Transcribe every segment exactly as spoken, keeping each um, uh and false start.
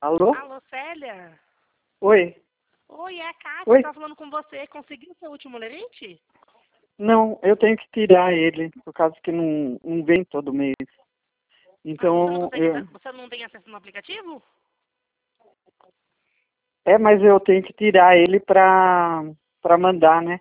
Alô? Alô, Célia? Oi? Oi, é a Kátia, Oi? estava falando com você. Conseguiu seu último lerite? Não, eu tenho que tirar ele, por causa que não, não vem todo mês. Ah, você não Então, consegue, eu... você não tem acesso no aplicativo? É, mas eu tenho que tirar ele pra, pra mandar, né?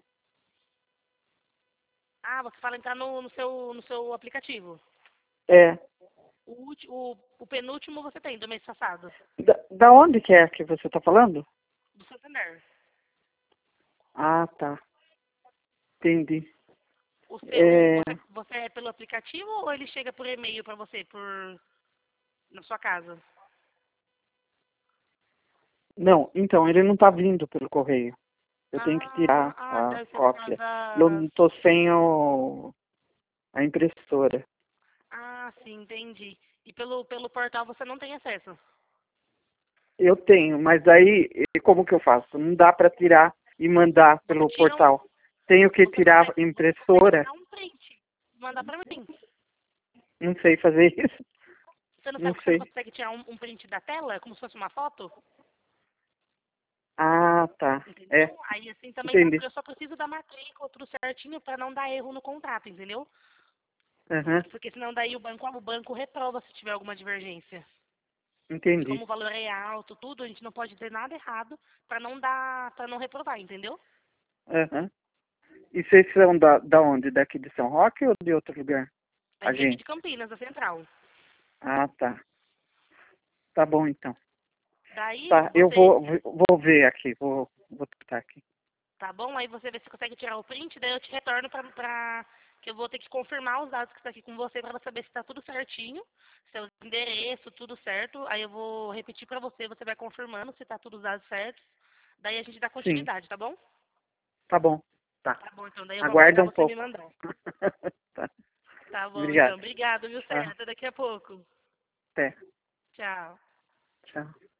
Ah, você fala entrar no, no seu, no seu aplicativo. É. O, ulti- o, o penúltimo você tem, do mês passado, Da, da onde que é que você tá falando? do Santander. Ah, tá. Entendi. O seu, É... você, você é pelo aplicativo ou ele chega por e-mail para você, por na sua casa? Não, então, ele não tá vindo pelo correio. Eu tenho que Ah, tirar ah, a deve ser por cópia. Eu causa... não tô sem o, a impressora. Ah, sim, entendi. E pelo, pelo portal você não tem acesso? Eu tenho, mas aí, e como que eu faço? Não dá para tirar e mandar Você pelo tira um, portal. Tenho que você tirar consegue, a você consegue impressora. tirar um print, mandar para mim. Não sei fazer isso. Você não, Não sabe, você não sei. consegue tirar um, um print da tela, como se fosse uma foto? Ah, tá. É, Entendeu? Aí assim também dá, entendi. porque eu só preciso da matrícula, tudo certinho, para não dar erro no contrato, entendeu? Aham, Porque senão daí o banco, o banco reprova se tiver alguma divergência. E como entendi. o valor é alto, tudo, a gente não pode ter nada errado para não dar, para não reprovar, entendeu? Aham. E vocês são da, da onde? Daqui de São Roque ou de outro lugar? A A gente é aqui gente. de Campinas, da Central. Ah, tá. Tá bom, então. Daí Tá, eu você, vou, vou ver aqui. Vou, vou tentar aqui. tá bom? Aí você vê se consegue tirar o print, daí eu te retorno pra, pra que eu vou ter que confirmar os dados que está aqui com você para saber se está tudo certinho, seu endereço, tudo certo. Aí eu vou repetir para você, você vai confirmando se está tudo os dados certos. Daí a gente dá Sim, continuidade, tá bom? tá bom. Tá. Tá bom, então daí eu vou Aguarda aguardar um você me pouco. mandar. Tá. Tá bom, então. Obrigado. Obrigado, viu, Tchau. Sérgio? Até daqui a pouco. Até. Tchau. Tchau.